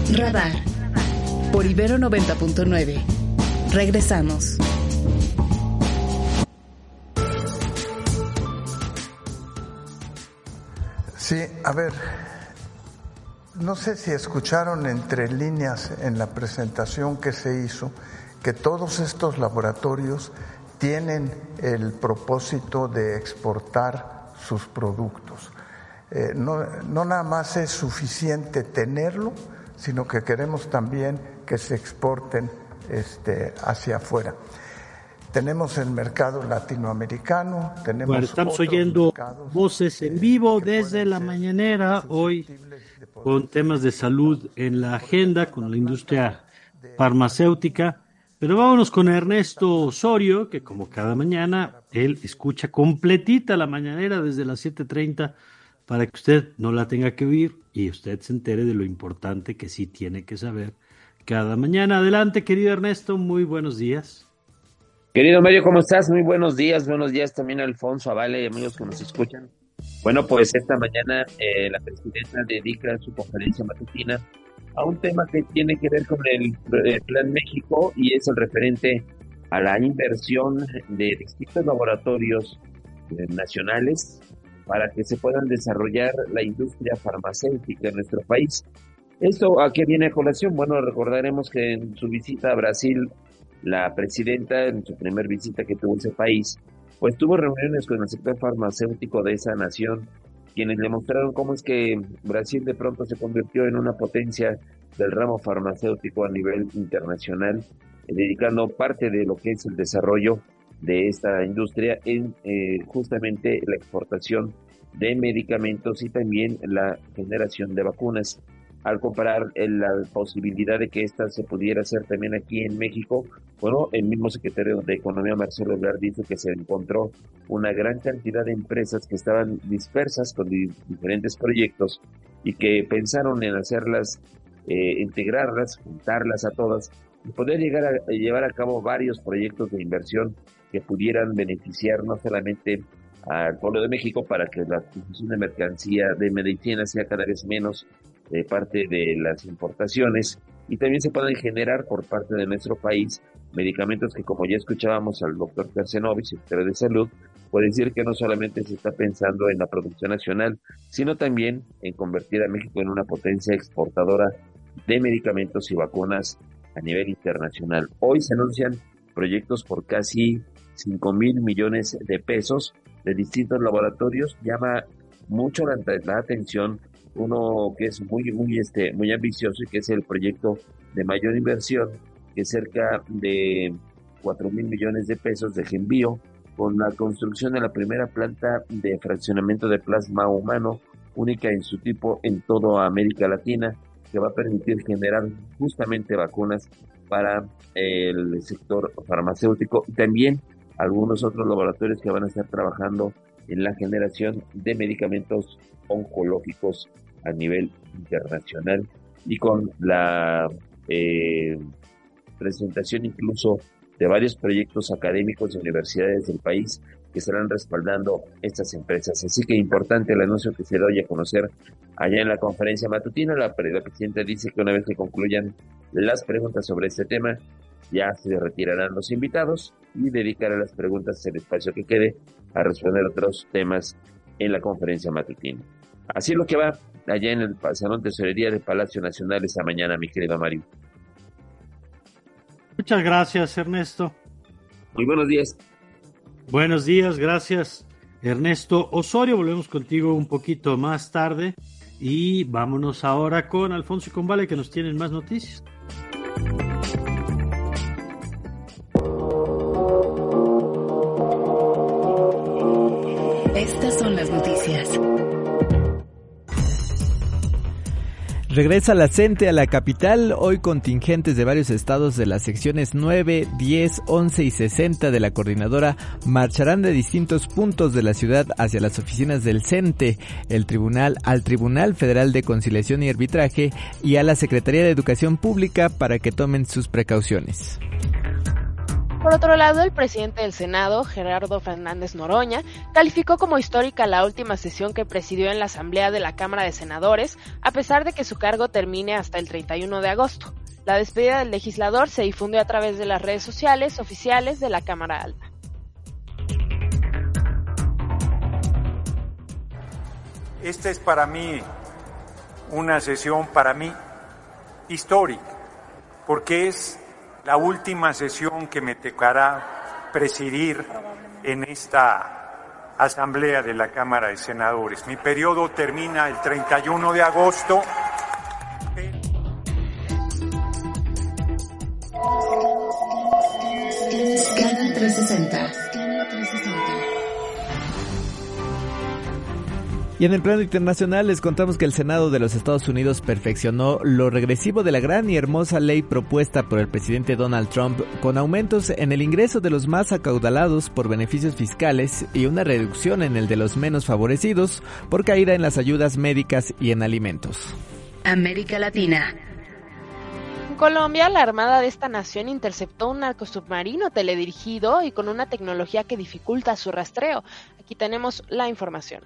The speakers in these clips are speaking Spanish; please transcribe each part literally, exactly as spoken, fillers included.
Radar por Ibero noventa punto nueve. Regresamos. Sí, a ver, no sé si escucharon entre líneas en la presentación que se hizo que todos estos laboratorios tienen el propósito de exportar sus productos. Eh, no, no nada más es suficiente tenerlo, sino que queremos también que se exporten este, hacia afuera. Tenemos el mercado latinoamericano, tenemos bueno, estamos oyendo voces en vivo desde la mañanera hoy con temas de salud en la agenda, con la industria farmacéutica. Pero vámonos con Ernesto Osorio, que como cada mañana, él escucha completita la mañanera desde las siete treinta para que usted no la tenga que oír y usted se entere de lo importante que sí tiene que saber cada mañana. Adelante, querido Ernesto, muy buenos días. Querido Mario, ¿cómo estás? Muy buenos días, buenos días también a Alfonso, a Vale y amigos que nos escuchan. Bueno, pues esta mañana eh, la presidenta dedica su conferencia matutina a un tema que tiene que ver con el, el Plan México y es el referente a la inversión de distintos laboratorios eh, nacionales para que se puedan desarrollar la industria farmacéutica en nuestro país. ¿Esto a qué viene a colación? Bueno, recordaremos que en su visita a Brasil, la presidenta, en su primer visita que tuvo ese país, pues tuvo reuniones con el sector farmacéutico de esa nación, quienes le mostraron cómo es que Brasil de pronto se convirtió en una potencia del ramo farmacéutico a nivel internacional, eh, dedicando parte de lo que es el desarrollo de esta industria en eh, justamente la exportación de medicamentos y también la generación de vacunas. Al comparar la posibilidad de que esta se pudiera hacer también aquí en México, bueno, el mismo secretario de Economía, Marcelo Ebrard, dijo que se encontró una gran cantidad de empresas que estaban dispersas con di- diferentes proyectos y que pensaron en hacerlas, eh, integrarlas, juntarlas a todas y poder llegar a, a llevar a cabo varios proyectos de inversión que pudieran beneficiar no solamente al pueblo de México para que la adquisición de mercancía de medicina sea cada vez menos de parte de las importaciones y también se pueden generar por parte de nuestro país medicamentos que, como ya escuchábamos al doctor Kersenovich, secretario de Salud, puede decir que no solamente se está pensando en la producción nacional, sino también en convertir a México en una potencia exportadora de medicamentos y vacunas a nivel internacional. Hoy se anuncian proyectos por casi cinco mil millones de pesos de distintos laboratorios. Llama mucho la, la atención uno que es muy muy este muy ambicioso y que es el proyecto de mayor inversión, que es cerca de cuatro mil millones de pesos de Genbio, con la construcción de la primera planta de fraccionamiento de plasma humano, única en su tipo en toda América Latina, que va a permitir generar justamente vacunas para el sector farmacéutico y también algunos otros laboratorios que van a estar trabajando en la generación de medicamentos oncológicos a nivel internacional y con la eh, presentación incluso de varios proyectos académicos de universidades del país que estarán respaldando estas empresas. Así que importante el anuncio que se da hoy a conocer allá en la conferencia matutina. La, la presidenta dice que una vez que concluyan las preguntas sobre este tema, ya se retirarán los invitados y dedicarán las preguntas el espacio que quede a responder otros temas en la conferencia matutina. Así es lo que va allá en el Salón Tesorería del Palacio Nacional esta mañana, mi querido Mario. Muchas gracias, Ernesto. Muy buenos días. Buenos días, gracias, Ernesto Osorio. Volvemos contigo un poquito más tarde y vámonos ahora con Alfonso y con Vale, que nos tienen más noticias. Estas son las noticias. Regresa la CENTE a la capital. Hoy contingentes de varios estados de las secciones nueve, diez, once y sesenta de la coordinadora marcharán de distintos puntos de la ciudad hacia las oficinas del CENTE, el tribunal, al Tribunal Federal de Conciliación y Arbitraje y a la Secretaría de Educación Pública para que tomen sus precauciones. Por otro lado, el presidente del Senado, Gerardo Fernández Noroña, calificó como histórica la última sesión que presidió en la Asamblea de la Cámara de Senadores, a pesar de que su cargo termine hasta el treinta y uno de agosto. La despedida del legislador se difundió a través de las redes sociales oficiales de la Cámara Alta. Esta es para mí una sesión, para mí, histórica, porque es la última sesión que me tocará presidir en esta Asamblea de la Cámara de Senadores. Mi periodo termina el treinta y uno de agosto. Canal trescientos sesenta. Y en el plano internacional les contamos que el Senado de los Estados Unidos perfeccionó lo regresivo de la gran y hermosa ley propuesta por el presidente Donald Trump, con aumentos en el ingreso de los más acaudalados por beneficios fiscales y una reducción en el de los menos favorecidos por caída en las ayudas médicas y en alimentos. América Latina. En Colombia, la armada de esta nación interceptó un narcosubmarino teledirigido y con una tecnología que dificulta su rastreo. Aquí tenemos la información.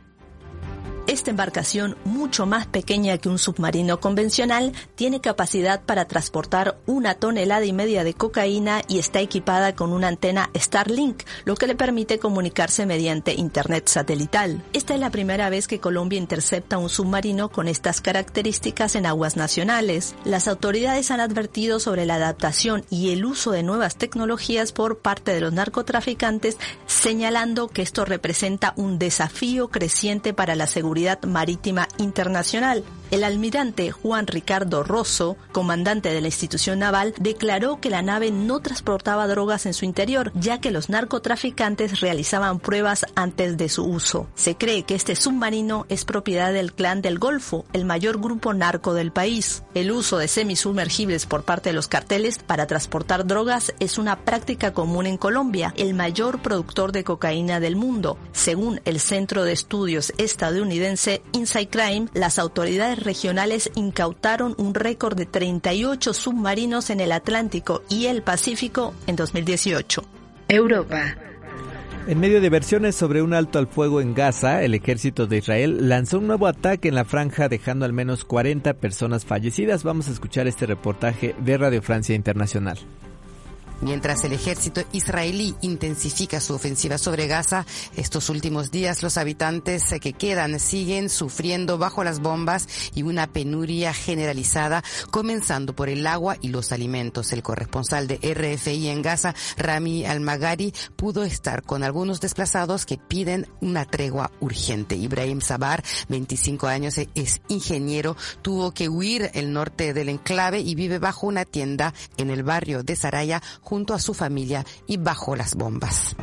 Esta embarcación, mucho más pequeña que un submarino convencional, tiene capacidad para transportar una tonelada y media de cocaína y está equipada con una antena Starlink, lo que le permite comunicarse mediante internet satelital. Esta es la primera vez que Colombia intercepta un submarino con estas características en aguas nacionales. Las autoridades han advertido sobre la adaptación y el uso de nuevas tecnologías por parte de los narcotraficantes, señalando que esto representa un desafío creciente para la seguridad marítima internacional. El almirante Juan Ricardo Rosso, comandante de la institución naval, declaró que la nave no transportaba drogas en su interior, ya que los narcotraficantes realizaban pruebas antes de su uso. Se cree que este submarino es propiedad del Clan del Golfo, el mayor grupo narco del país. El uso de semisumergibles por parte de los carteles para transportar drogas es una práctica común en Colombia, el mayor productor de cocaína del mundo. Según el Centro de Estudios estadounidense Inside Crime, las autoridades regionales incautaron un récord de treinta y ocho submarinos en el Atlántico y el Pacífico en dos mil dieciocho. Europa. En medio de versiones sobre un alto al fuego en Gaza, el ejército de Israel lanzó un nuevo ataque en la franja, dejando al menos cuarenta personas fallecidas. Vamos a escuchar este reportaje de Radio Francia Internacional. Mientras el ejército israelí intensifica su ofensiva sobre Gaza, estos últimos días los habitantes que quedan siguen sufriendo bajo las bombas y una penuria generalizada, comenzando por el agua y los alimentos. El corresponsal de R F I en Gaza, Rami Al-Magari, pudo estar con algunos desplazados que piden una tregua urgente. Ibrahim Sabar, veinticinco años, es ingeniero, tuvo que huir el norte del enclave y vive bajo una tienda en el barrio de Saraya, junto a su familia y bajo las bombas.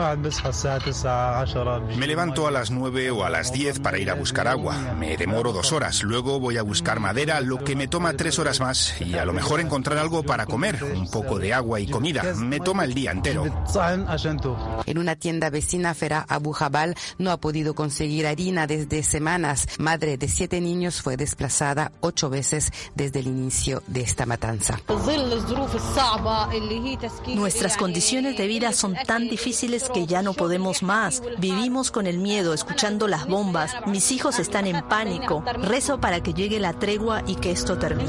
Me levanto a las nueve o a las diez para ir a buscar agua. Me demoro dos horas. Luego voy a buscar madera, lo que me toma tres horas más. Y a lo mejor encontrar algo para comer, un poco de agua y comida. Me toma el día entero. En una tienda vecina, Fera Abu Jabal no ha podido conseguir harina desde semanas. Madre de siete niños, fue desplazada ocho veces desde el inicio de esta matanza. Nuestras condiciones de vida son tan difíciles que ya no podemos más. Vivimos con el miedo, escuchando las bombas. Mis hijos están en pánico. Rezo para que llegue la tregua y que esto termine.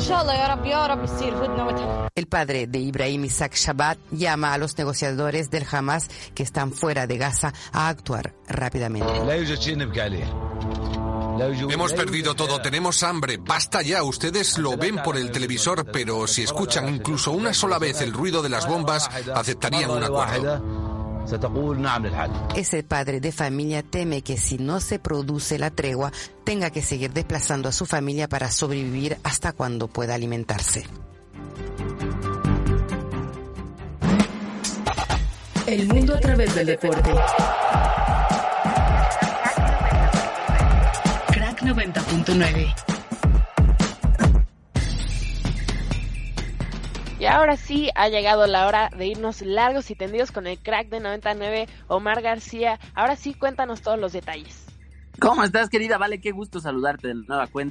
El padre de Ibrahim Isaac Shabbat llama a los negociadores del Hamas que están fuera de Gaza a actuar rápidamente. Hemos perdido todo, tenemos hambre, basta ya, ustedes lo ven por el televisor, pero si escuchan incluso una sola vez el ruido de las bombas, aceptarían un acuerdo. Ese padre de familia teme que si no se produce la tregua, tenga que seguir desplazando a su familia para sobrevivir hasta cuando pueda alimentarse. El mundo a través del deporte. noventa punto nueve. Y ahora sí ha llegado la hora de irnos largos y tendidos con el crack de noventa y nueve, Omar García. Ahora sí, cuéntanos todos los detalles. ¿Cómo estás, querida? Vale, qué gusto saludarte de nueva cuenta.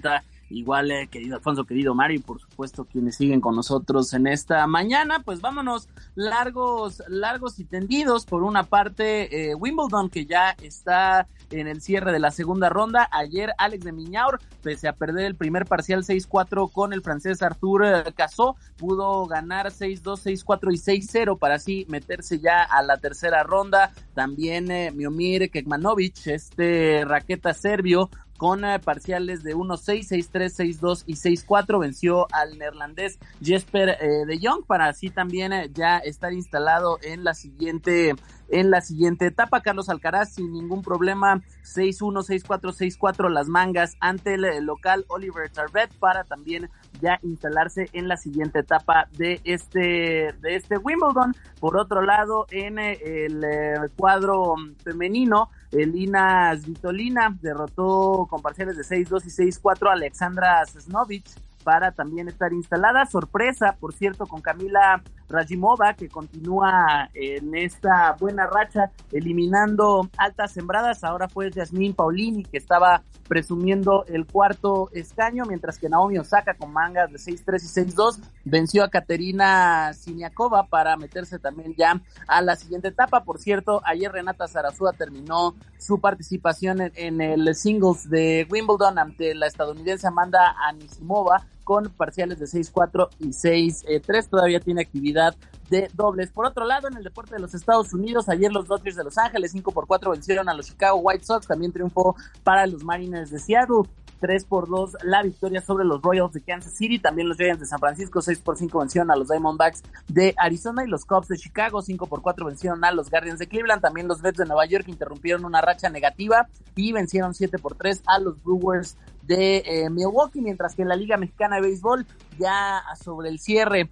igual eh, querido Alfonso, querido Mario, y por supuesto quienes siguen con nosotros en esta mañana. Pues vámonos largos, largos y tendidos. Por una parte, eh, Wimbledon, que ya está en el cierre de la segunda ronda. Ayer Alex de Minaur, pese a perder el primer parcial seis cuatro con el francés Arthur Cazaux, pudo ganar seis dos, seis cuatro y seis cero para así meterse ya a la tercera ronda. También eh, Miomir Kekmanovic, este raqueta serbio, con eh, parciales de uno seis, seis tres, seis dos y seis cuatro, venció al neerlandés Jesper eh, de Jong para así también eh, ya estar instalado en la siguiente en la siguiente etapa. Carlos Alcaraz sin ningún problema, seis uno, seis cuatro, seis cuatro las mangas ante el, el local Oliver Tarvet para también ya instalarse en la siguiente etapa de este de este Wimbledon. Por otro lado, en eh, el eh, cuadro femenino, Elina Svitolina derrotó con parciales de seis dos y seis cuatro a Alexandra Sesnovic para también estar instalada. Sorpresa, por cierto, con Camila Rajimova, que continúa en esta buena racha, eliminando altas sembradas. Ahora fue Yasmín Paolini, que estaba presumiendo el cuarto escaño, mientras que Naomi Osaka, con mangas de seis tres y seis dos, venció a Katerina Siniakova para meterse también ya a la siguiente etapa. Por cierto, ayer Renata Zarazúa terminó su participación en, en el singles de Wimbledon ante la estadounidense Amanda Anisimova, con parciales de seis cuatro y seis tres, todavía tiene actividad de dobles. Por otro lado, en el deporte de los Estados Unidos, ayer los Dodgers de Los Ángeles cinco por cuatro vencieron a los Chicago White Sox, también triunfó para los Mariners de Seattle, tres por dos la victoria sobre los Royals de Kansas City, también los Giants de San Francisco seis por cinco vencieron a los Diamondbacks de Arizona, y los Cubs de Chicago cinco por cuatro vencieron a los Guardians de Cleveland. También los Mets de Nueva York interrumpieron una racha negativa y vencieron siete por tres a los Brewers de eh, Milwaukee, mientras que en la Liga Mexicana de Béisbol, ya sobre el cierre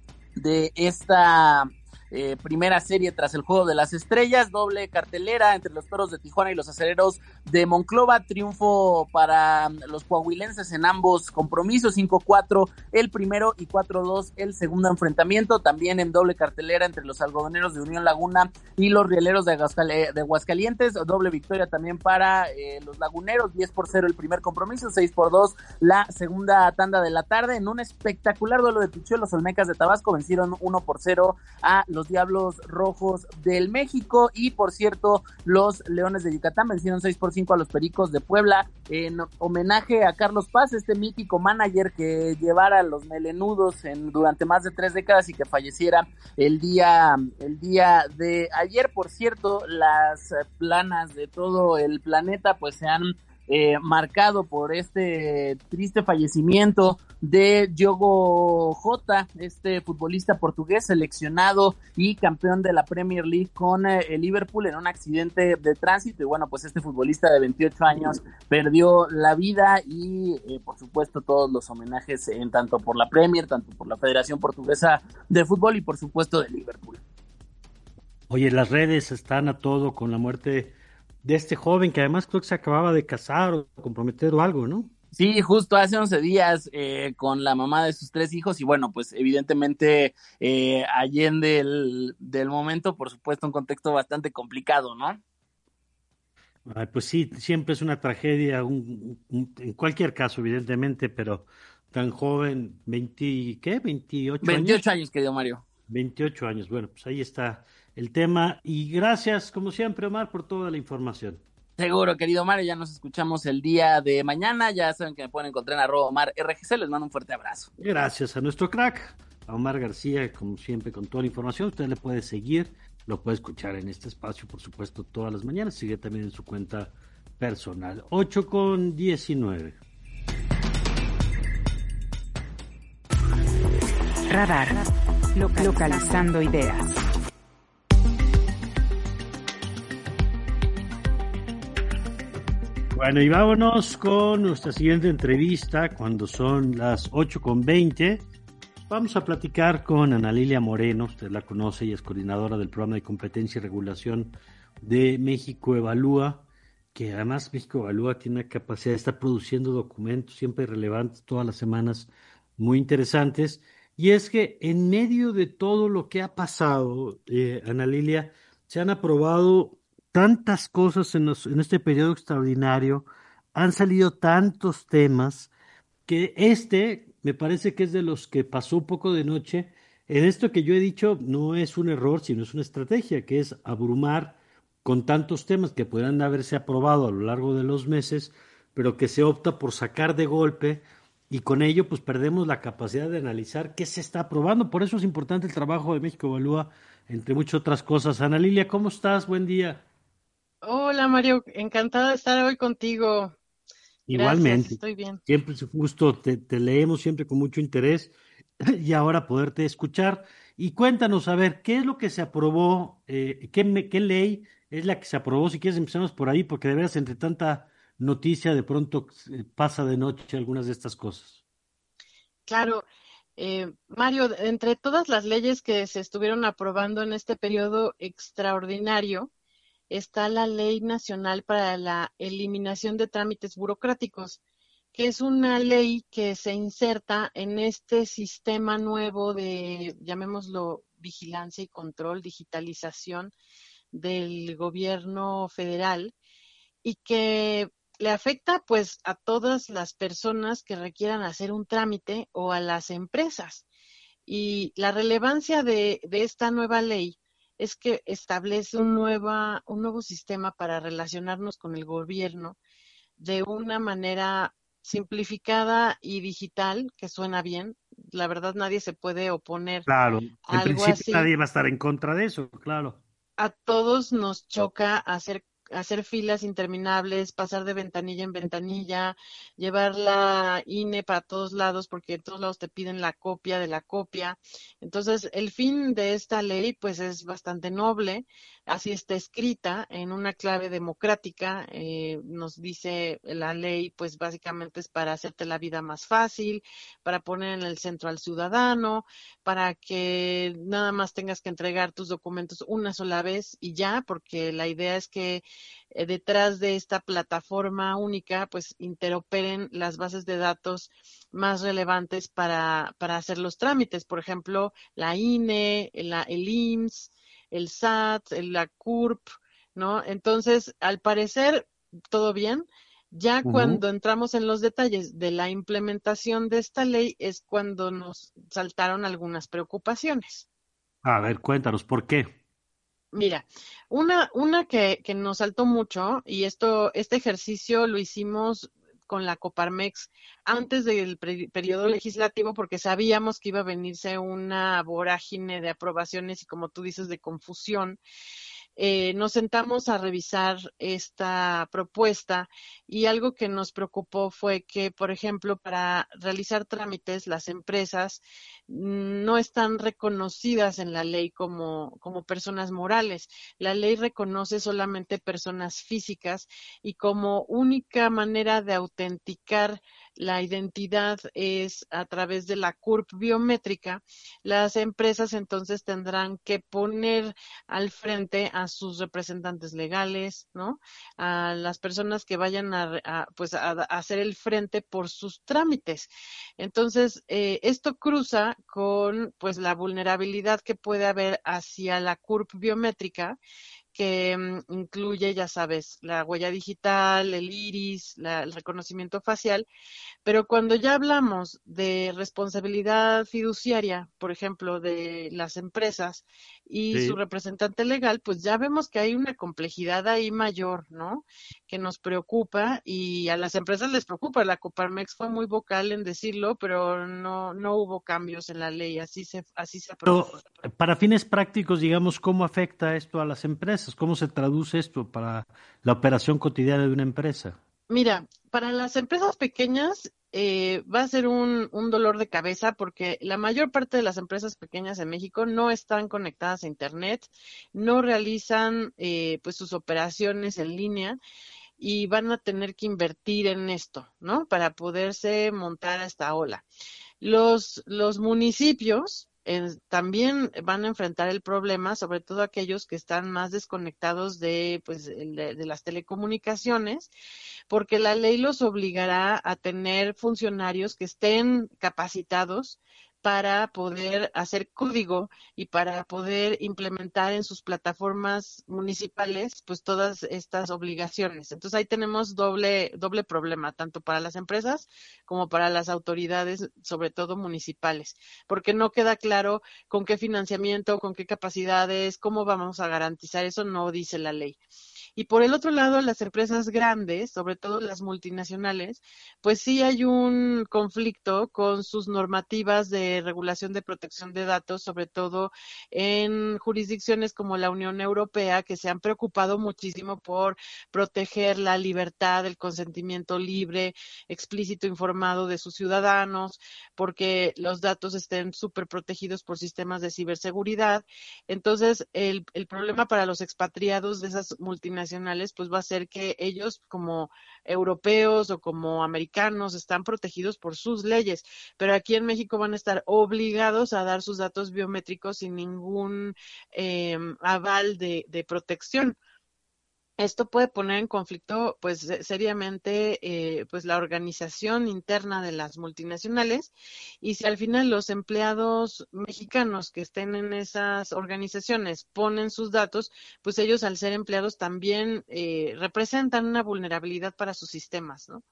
de esta eh, primera serie tras el Juego de las Estrellas, doble cartelera entre los Toros de Tijuana y los Acereros de Monclova, triunfo para los coahuilenses en ambos compromisos, cinco cuatro el primero y cuatro dos el segundo enfrentamiento. También en doble cartelera entre los Algodoneros de Unión Laguna y los Rieleros de, Aguascal- de Aguascalientes, doble victoria también para eh, los Laguneros, diez por cero el primer compromiso, seis por dos la segunda tanda de la tarde. En un espectacular duelo de picheo, los Olmecas de Tabasco vencieron uno por cero a los Diablos Rojos del México, y por cierto, los Leones de Yucatán vencieron seis por cinco a los Pericos de Puebla, en homenaje a Carlos Paz, este mítico manager que llevara a los melenudos en, durante más de tres décadas y que falleciera el día, el día de ayer. Por cierto, las planas de todo el planeta pues se han Eh, marcado por este triste fallecimiento de Diogo Jota, este futbolista portugués seleccionado y campeón de la Premier League con eh, el Liverpool en un accidente de tránsito. Y bueno, pues este futbolista de veintiocho años perdió la vida, y eh, por supuesto todos los homenajes en tanto por la Premier, tanto por la Federación Portuguesa de Fútbol y por supuesto de Liverpool. Oye, las redes están a todo con la muerte de este joven que además creo que se acababa de casar o comprometer o algo, ¿no? Sí, justo hace once días eh, con la mamá de sus tres hijos, y bueno, pues evidentemente eh, allende el, del momento, por supuesto, un contexto bastante complicado, ¿no? Ay, pues sí, siempre es una tragedia, un, un, en cualquier caso, evidentemente, pero tan joven, veinte, ¿qué? veintiocho años. veintiocho años, querido Mario. veintiocho años, bueno, pues ahí está el tema, y gracias, como siempre, Omar, por toda la información. Seguro, querido Mario, ya nos escuchamos el día de mañana, ya saben que me pueden encontrar en arroba Omar R G C, les mando un fuerte abrazo. Gracias a nuestro crack, a Omar García, como siempre, con toda la información. Usted le puede seguir, lo puede escuchar en este espacio, por supuesto, todas las mañanas, sigue también en su cuenta personal. ocho con diecinueve. Radar, localizando ideas. Bueno, y vámonos con nuestra siguiente entrevista cuando son las ocho con veinte. Vamos a platicar con Ana Lilia Moreno, usted la conoce, y es coordinadora del programa de competencia y regulación de México Evalúa, que además México Evalúa tiene la capacidad de estar produciendo documentos siempre relevantes todas las semanas, muy interesantes. Y es que en medio de todo lo que ha pasado, eh, Ana Lilia, se han aprobado tantas cosas en, los, en este periodo extraordinario, han salido tantos temas que este me parece que es de los que pasó un poco de noche. En esto que yo he dicho no es un error, sino es una estrategia, que es abrumar con tantos temas que podrían haberse aprobado a lo largo de los meses, pero que se opta por sacar de golpe y con ello pues perdemos la capacidad de analizar qué se está aprobando. Por eso es importante el trabajo de México Evalúa, entre muchas otras cosas. Ana Lilia, ¿cómo estás? Buen día. Hola Mario, encantada de estar hoy contigo. Gracias, Igualmente, estoy bien. siempre es un gusto, te, te leemos siempre con mucho interés y ahora poderte escuchar. Y cuéntanos, a ver, ¿qué es lo que se aprobó? Eh, ¿qué, me- qué ley es la que se aprobó? Si quieres empezamos por ahí, porque de veras entre tanta noticia de pronto eh, pasa de noche algunas de estas cosas. Claro, eh, Mario, entre todas las leyes que se estuvieron aprobando en este periodo extraordinario, está la Ley Nacional para la Eliminación de Trámites Burocráticos, que es una ley que se inserta en este sistema nuevo de, llamémoslo, vigilancia y control, digitalización del gobierno federal y que le afecta pues a todas las personas que requieran hacer un trámite o a las empresas. Y la relevancia de, de esta nueva ley es que establece un, nueva, un nuevo sistema para relacionarnos con el gobierno de una manera simplificada y digital, que suena bien. La verdad nadie se puede oponer Claro, a en algo principio así. nadie va a estar en contra de eso, claro. A todos nos choca hacer, hacer filas interminables, pasar de ventanilla en ventanilla, llevar la I N E para todos lados, porque en todos lados te piden la copia de la copia. Entonces, el fin de esta ley, pues, es bastante noble. Así está escrita en una clave democrática. Eh, nos dice la ley, pues, básicamente es para hacerte la vida más fácil, para poner en el centro al ciudadano, para que nada más tengas que entregar tus documentos una sola vez y ya, porque la idea es que eh, detrás de esta plataforma única, pues interoperen las bases de datos más relevantes para, para hacer los trámites. Por ejemplo, la I N E, la, el I M S S, el S A T, el- la C U R P, ¿no? Entonces, al parecer, todo bien. Ya Ujú. cuando entramos en los detalles de la implementación de esta ley es cuando nos saltaron algunas preocupaciones. A ver, cuéntanos, ¿por qué? Mira, una, una que, que nos saltó mucho, y esto, este ejercicio lo hicimos con la Coparmex antes del pre- periodo legislativo, porque sabíamos que iba a venirse una vorágine de aprobaciones y, como tú dices, de confusión. Eh, nos sentamos a revisar esta propuesta y algo que nos preocupó fue que, por ejemplo, para realizar trámites, las empresas mm, no están reconocidas en la ley como, como personas morales. La ley reconoce solamente personas físicas y como única manera de autenticar la identidad es a través de la C U R P biométrica. Las empresas entonces tendrán que poner al frente a sus representantes legales, ¿no? A las personas que vayan a, a, pues a, a hacer el frente por sus trámites. Entonces, eh, esto cruza con pues la vulnerabilidad que puede haber hacia la C U R P biométrica, que mm, incluye, ya sabes, la huella digital, el iris, la, el reconocimiento facial, pero cuando ya hablamos de responsabilidad fiduciaria, por ejemplo, de las empresas y su Sí. representante legal, pues ya vemos que hay una complejidad ahí mayor, ¿no? Que nos preocupa y a las empresas les preocupa. La Coparmex fue muy vocal en decirlo, pero no, no hubo cambios en la ley, así se, así se aprobó. Pero para fines prácticos, digamos, ¿cómo afecta esto a las empresas? ¿Cómo se traduce esto para la operación cotidiana de una empresa? Mira, para las empresas pequeñas eh, va a ser un, un dolor de cabeza porque la mayor parte de las empresas pequeñas en México no están conectadas a Internet, no realizan eh, pues sus operaciones en línea y van a tener que invertir en esto, ¿no? Para poderse montar a esta ola. Los, los municipios eh, también van a enfrentar el problema, sobre todo aquellos que están más desconectados de, pues, el de, de las telecomunicaciones, porque la ley los obligará a tener funcionarios que estén capacitados para poder hacer código y para poder implementar en sus plataformas municipales pues todas estas obligaciones. Entonces ahí tenemos doble doble problema, tanto para las empresas como para las autoridades, sobre todo municipales, porque no queda claro con qué financiamiento, con qué capacidades, cómo vamos a garantizar eso, no dice la ley. Y por el otro lado, las empresas grandes, sobre todo las multinacionales, pues sí hay un conflicto con sus normativas de regulación de protección de datos, sobre todo en jurisdicciones como la Unión Europea, que se han preocupado muchísimo por proteger la libertad, el consentimiento libre, explícito, informado de sus ciudadanos, porque los datos estén súper protegidos por sistemas de ciberseguridad. Entonces, el, el problema para los expatriados de esas multinacionales pues va a ser que ellos como europeos o como americanos están protegidos por sus leyes, pero aquí en México van a estar obligados a dar sus datos biométricos sin ningún eh, aval de, de protección. Esto puede poner en conflicto, pues, seriamente, eh, pues, la organización interna de las multinacionales, y si al final los empleados mexicanos que estén en esas organizaciones ponen sus datos, pues ellos, al ser empleados, también eh, representan una vulnerabilidad para sus sistemas, ¿no?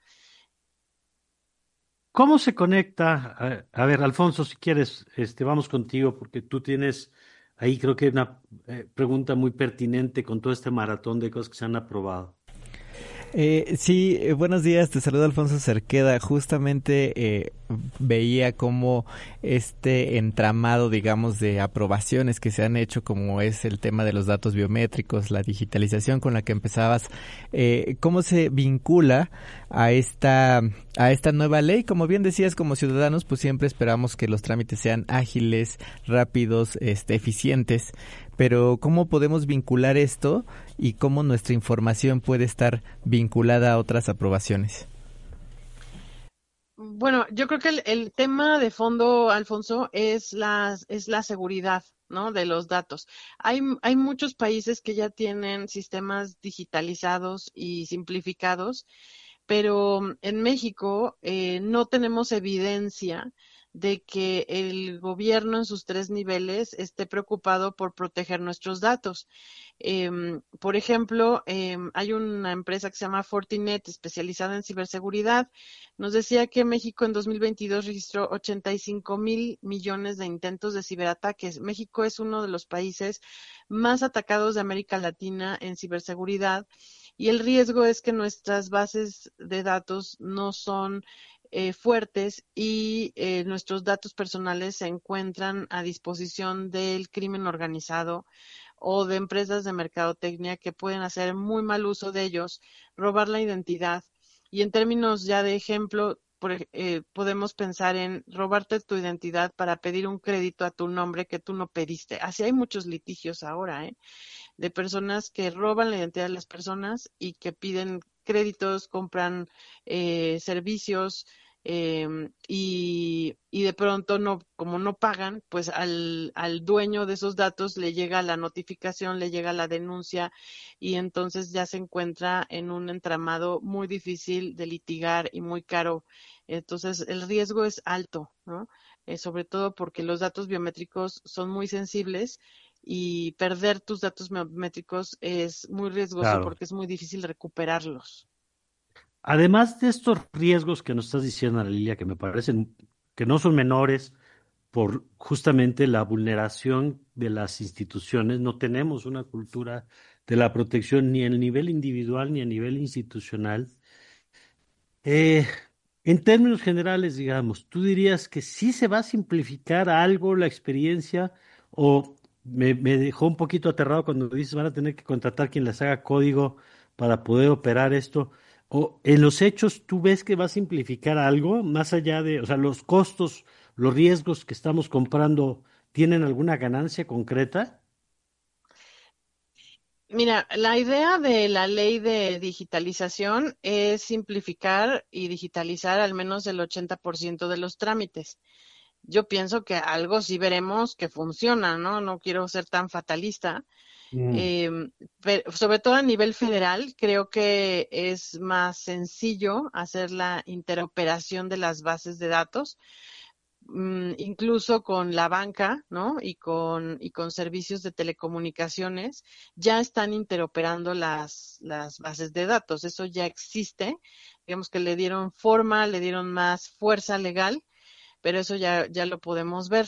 ¿Cómo se conecta? A, a ver, Alfonso, si quieres, este, vamos contigo, porque tú tienes ahí creo que una eh, pregunta muy pertinente con todo este maratón de cosas que se han aprobado. Eh, sí, eh, buenos días, te saluda Alfonso Cerqueda. Justamente eh, veía cómo este entramado, digamos, de aprobaciones que se han hecho, como es el tema de los datos biométricos, la digitalización con la que empezabas, eh, cómo se vincula a esta a esta nueva ley. Como bien decías, como ciudadanos, pues siempre esperamos que los trámites sean ágiles, rápidos, este, eficientes. Pero ¿cómo podemos vincular esto y cómo nuestra información puede estar vinculada a otras aprobaciones? Bueno, yo creo que el, el tema de fondo, Alfonso, es la, es la seguridad, ¿no?, de los datos. Hay, hay muchos países que ya tienen sistemas digitalizados y simplificados, pero en México eh, no tenemos evidencia de que el gobierno en sus tres niveles esté preocupado por proteger nuestros datos. Eh, por ejemplo, eh, hay una empresa que se llama Fortinet, especializada en ciberseguridad. Nos decía que México en dos mil veintidós registró ochenta y cinco mil millones de intentos de ciberataques. México es uno de los países más atacados de América Latina en ciberseguridad, y el riesgo es que nuestras bases de datos no son Eh, fuertes y eh, nuestros datos personales se encuentran a disposición del crimen organizado o de empresas de mercadotecnia que pueden hacer muy mal uso de ellos, robar la identidad. Y en términos ya de ejemplo, por, eh, podemos pensar en robarte tu identidad para pedir un crédito a tu nombre que tú no pediste. Así hay muchos litigios ahora, ¿eh?, de personas que roban la identidad de las personas y que piden créditos, compran eh, servicios eh, y, y de pronto, no, como no pagan, pues al, al dueño de esos datos le llega la notificación, le llega la denuncia, y entonces ya se encuentra en un entramado muy difícil de litigar y muy caro. Entonces el riesgo es alto, ¿no? Eh, sobre todo porque los datos biométricos son muy sensibles, y perder tus datos biométricos es muy riesgoso, claro, porque es muy difícil recuperarlos. Además de estos riesgos que nos estás diciendo, Ana Lilia, que me parecen que no son menores por justamente la vulneración de las instituciones, no tenemos una cultura de la protección ni a nivel individual ni a nivel institucional. Eh, en términos generales, digamos, ¿tú dirías que sí se va a simplificar algo la experiencia, o me, me dejó un poquito aterrado cuando dices van a tener que contratar quien les haga código para poder operar esto? ¿O en los hechos tú ves que va a simplificar algo más allá de, o sea, los costos, los riesgos que estamos comprando, tienen alguna ganancia concreta? Mira, la idea de la ley de digitalización es simplificar y digitalizar al menos el ochenta por ciento de los trámites. Yo pienso que algo sí veremos que funciona, ¿no? No quiero ser tan fatalista. Mm. Eh, pero sobre todo a nivel federal, creo que es más sencillo hacer la interoperación de las bases de datos. mm, incluso con la banca, ¿no? Y con, y con servicios de telecomunicaciones, ya están interoperando las, las bases de datos. Eso ya existe. Digamos que le dieron forma, le dieron más fuerza legal, pero eso ya, ya lo podemos ver.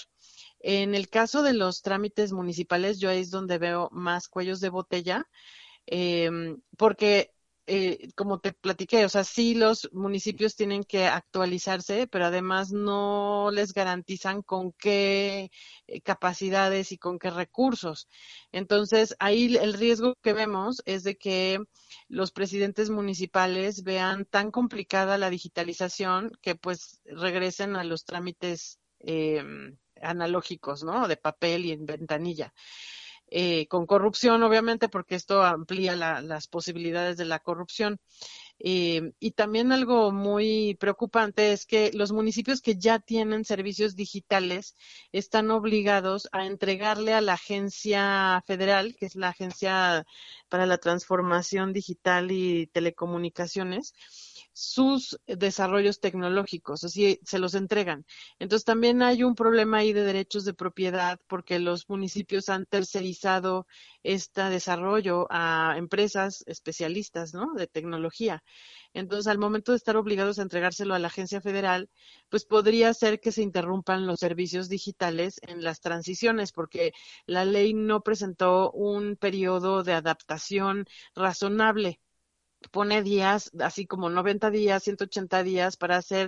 En el caso de los trámites municipales, yo ahí es donde veo más cuellos de botella, eh, porque, eh, como te platiqué, o sea, sí los municipios tienen que actualizarse, pero además no les garantizan con qué eh, capacidades y con qué recursos. Entonces, ahí el riesgo que vemos es de que los presidentes municipales vean tan complicada la digitalización que pues regresen a los trámites eh, analógicos, ¿no? De papel y en ventanilla. Eh, con corrupción, obviamente, porque esto amplía la, las posibilidades de la corrupción. Eh, y también algo muy preocupante es que los municipios que ya tienen servicios digitales están obligados a entregarle a la agencia federal, que es la Agencia para la Transformación Digital y Telecomunicaciones, sus desarrollos tecnológicos, así se los entregan. Entonces también hay un problema ahí de derechos de propiedad porque los municipios han tercerizado este desarrollo a empresas especialistas, ¿no? De tecnología. Entonces, al momento de estar obligados a entregárselo a la agencia federal, pues podría ser que se interrumpan los servicios digitales en las transiciones, porque la ley no presentó un periodo de adaptación razonable. Pone días, así como noventa días, ciento ochenta días para hacer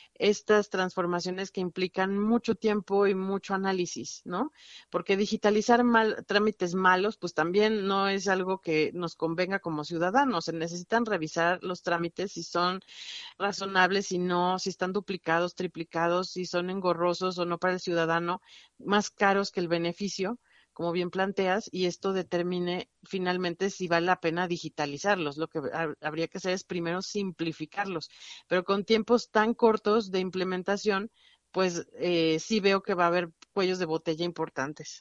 estas transformaciones que implican mucho tiempo y mucho análisis, ¿no? Porque digitalizar mal, trámites malos, pues también no es algo que nos convenga como ciudadanos. Se necesitan revisar los trámites si son razonables, si no, si están duplicados, triplicados, si son engorrosos o no para el ciudadano, más caros que el beneficio, como bien planteas, y esto determine finalmente si vale la pena digitalizarlos. Lo que ha- habría que hacer es primero simplificarlos, pero con tiempos tan cortos de implementación, pues eh, sí veo que va a haber cuellos de botella importantes.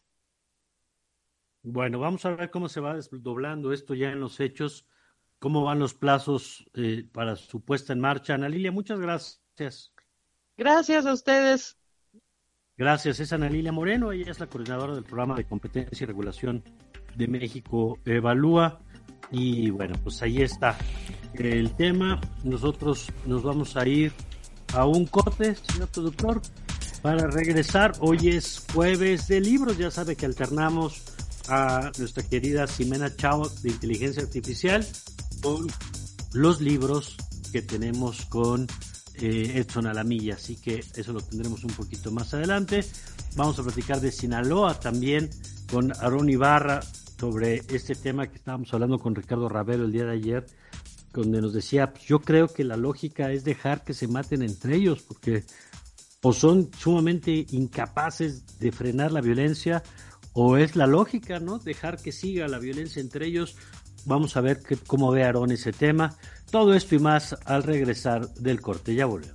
Bueno, vamos a ver cómo se va desdoblando esto ya en los hechos, cómo van los plazos eh, para su puesta en marcha. Ana Lilia, muchas gracias. Gracias a ustedes. Gracias, es Ana Lilia Moreno, ella es la coordinadora del programa de competencia y regulación de México Evalúa. Y bueno, pues ahí está el tema. Nosotros nos vamos a ir a un corte, señor productor, para regresar. Hoy es jueves de libros, ya sabe que alternamos a nuestra querida Ximena Chao de Inteligencia Artificial con los libros que tenemos con eh, Edson Alamilla, así que eso lo tendremos un poquito más adelante. Vamos a platicar de Sinaloa también con Aarón Ibarra sobre este tema que estábamos hablando con Ricardo Ravelo el día de ayer, donde nos decía, pues yo creo que la lógica es dejar que se maten entre ellos, porque o son sumamente incapaces de frenar la violencia, o es la lógica, ¿no? Dejar que siga la violencia entre ellos. Vamos a ver que, cómo ve Aarón ese tema. Todo esto y más al regresar del corte. Ya volvemos.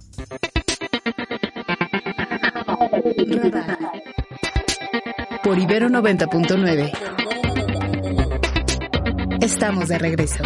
Por Ibero noventa punto nueve. Estamos de regreso.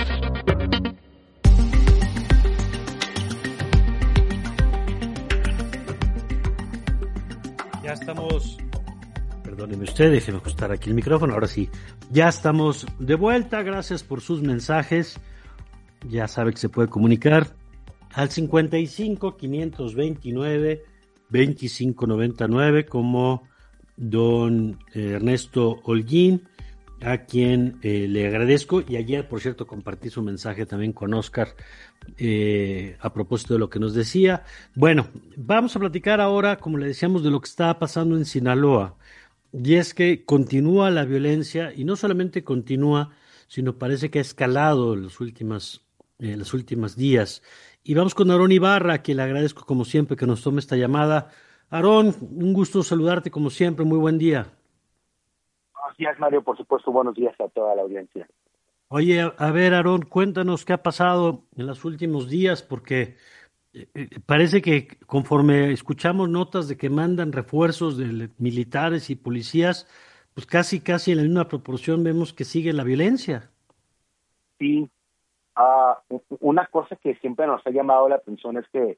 Ya estamos, perdóneme usted, déjeme ajustar aquí el micrófono, ahora sí. Ya estamos de vuelta, gracias por sus mensajes. Ya sabe que se puede comunicar al cincuenta y cinco, quinientos veintinueve, veinticinco noventa y nueve como don Ernesto Holguín, a quien eh, le agradezco. Y ayer, por cierto, compartí su mensaje también con Oscar eh, a propósito de lo que nos decía. Bueno, vamos a platicar ahora, como le decíamos, de lo que está pasando en Sinaloa. Y es que continúa la violencia, y no solamente continúa, sino parece que ha escalado en los últimos, eh, los últimos días. Y vamos con Aarón Ibarra, a quien le agradezco como siempre que nos tome esta llamada. Aarón, un gusto saludarte como siempre, muy buen día. Buenos días, Mario, por supuesto, buenos días a toda la audiencia. Oye, a ver, Aarón, cuéntanos qué ha pasado en los últimos días, porque eh, parece que conforme escuchamos notas de que mandan refuerzos de militares y policías, pues casi, casi en la misma proporción vemos que sigue la violencia. Sí, uh, una cosa que siempre nos ha llamado la atención es que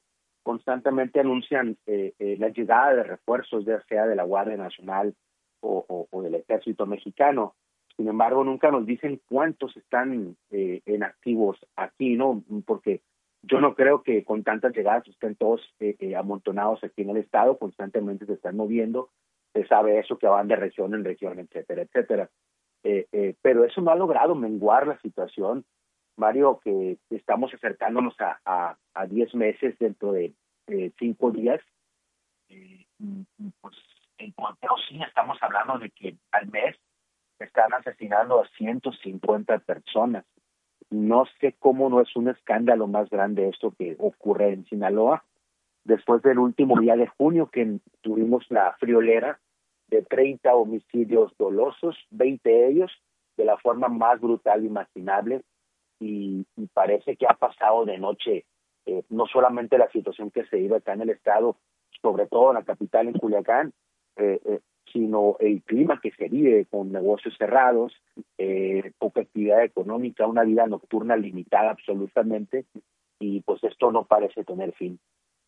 constantemente anuncian eh, eh, la llegada de refuerzos, ya sea de la Guardia Nacional o, o, o del Ejército Mexicano. Sin embargo, nunca nos dicen cuántos están eh, en activos aquí, ¿no? Porque yo no creo que con tantas llegadas estén todos eh, eh, amontonados aquí en el estado, constantemente se están moviendo, se sabe eso, que van de región en región, etcétera, etcétera. Eh, eh, pero eso no ha logrado menguar la situación, Mario, que estamos acercándonos a, a, a diez meses dentro de eh, cinco días. Eh, pues en conteo sí estamos hablando de que al mes están asesinando a ciento cincuenta personas. No sé cómo no es un escándalo más grande esto que ocurre en Sinaloa, después del último día de junio que tuvimos la friolera de treinta homicidios dolosos, veinte de ellos de la forma más brutal imaginable, y, y parece que ha pasado de noche eh, no solamente la situación que se vive acá en el estado, sobre todo en la capital, en Culiacán, eh, eh, sino el clima que se vive con negocios cerrados, eh, poca actividad económica, una vida nocturna limitada absolutamente, y pues esto no parece tener fin.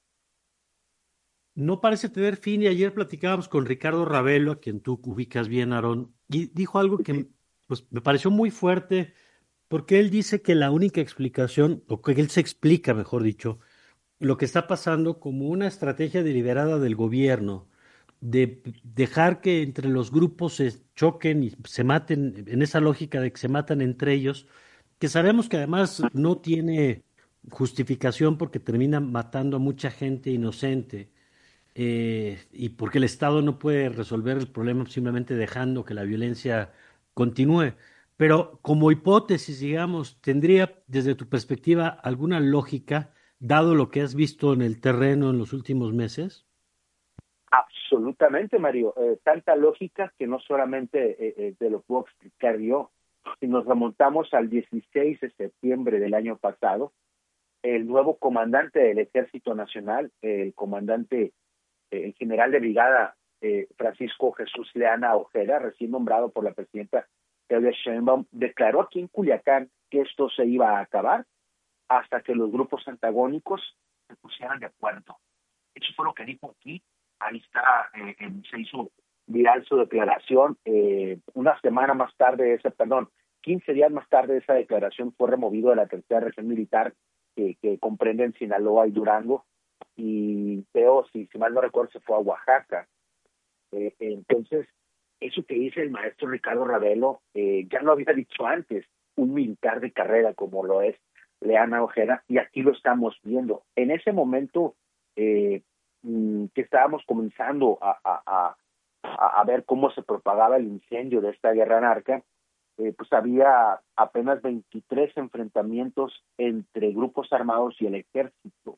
No parece tener fin, y ayer platicábamos con Ricardo Ravelo, a quien tú ubicas bien, Aarón, y dijo algo que pues, me pareció muy fuerte, porque él dice que la única explicación, o que él se explica, mejor dicho, lo que está pasando como una estrategia deliberada del gobierno de dejar que entre los grupos se choquen y se maten, en esa lógica de que se matan entre ellos, que sabemos que además no tiene justificación porque termina matando a mucha gente inocente, eh, y porque el Estado no puede resolver el problema simplemente dejando que la violencia continúe. Pero como hipótesis, digamos, ¿tendría desde tu perspectiva alguna lógica, dado lo que has visto en el terreno en los últimos meses? Absolutamente, Mario. Eh, tanta lógica que no solamente eh, eh, te lo puedo explicar yo. Si nos remontamos al dieciséis de septiembre del año pasado, el nuevo comandante del Ejército Nacional, el comandante, eh, el general de brigada eh, Francisco Jesús Leana Ojeda, recién nombrado por la presidenta Claudia Sheinbaum, declaró aquí en Culiacán que esto se iba a acabar hasta que los grupos antagónicos se pusieran de acuerdo. Eso fue lo que dijo aquí. Ahí está, eh, eh, se hizo viral su declaración. Eh, una semana más tarde, ese, perdón, quince días más tarde, esa declaración fue removido de la tercera región militar que, que comprenden Sinaloa y Durango, y Teo, si, si mal no recuerdo, se fue a Oaxaca. Eh, entonces, eso que dice el maestro Ricardo Ravelo, eh, ya lo había dicho antes, un militar de carrera como lo es Leana Ojeda, y aquí lo estamos viendo. En ese momento eh, que estábamos comenzando a, a, a, a ver cómo se propagaba el incendio de esta guerra narca, eh, pues había apenas veintitrés enfrentamientos entre grupos armados y el ejército.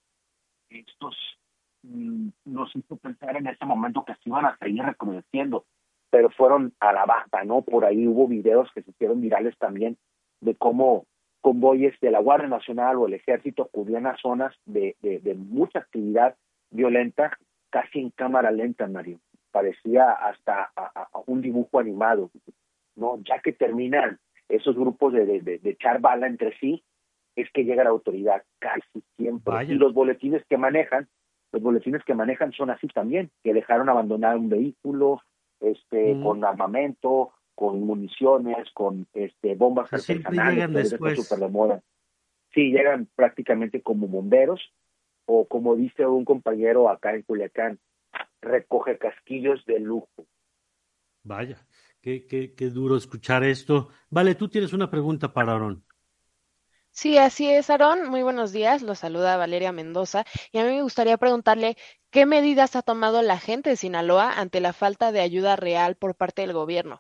Estos mm, nos hizo pensar en ese momento que se iban a seguir recrudeciendo, pero fueron a la baja, ¿no? Por ahí hubo videos que se hicieron virales también de cómo convoyes de la Guardia Nacional o el ejército acudían a zonas de, de, de mucha actividad violenta, casi en cámara lenta, Mario. Parecía hasta a, a, a un dibujo animado, ¿no? Ya que terminan esos grupos de, de, de, de echar bala entre sí, es que llega la autoridad casi siempre. Vaya. Y los boletines que manejan, los boletines que manejan son así también, que dejaron abandonar un vehículo, este, mm. con armamento, con municiones, con este bombas pues artesanales, que están súper de moda. Sí, llegan prácticamente como bomberos, o como dice un compañero acá en Culiacán, recoge casquillos de lujo. Vaya, qué, qué, qué duro escuchar esto. Vale, tú tienes una pregunta para Aarón. Sí, así es, Aarón. Muy buenos días. Los saluda Valeria Mendoza. Y a mí me gustaría preguntarle qué medidas ha tomado la gente de Sinaloa ante la falta de ayuda real por parte del gobierno.